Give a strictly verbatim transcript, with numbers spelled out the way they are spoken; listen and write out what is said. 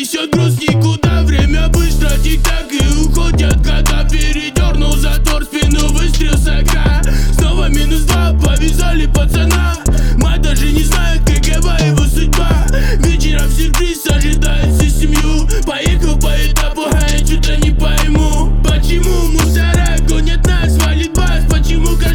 несет груз никуда. Время быстро тик-так и уходят года. Передернул затвор, спину выстрел с огня. Снова минус два, повязали пацана. Мать даже не знает, какова его судьба. Вечером сюрприз ожидает всю семью. Поехал по этапу, а я что-то не пойму. Почему мусора гонят нас, валит бас? Почему каждый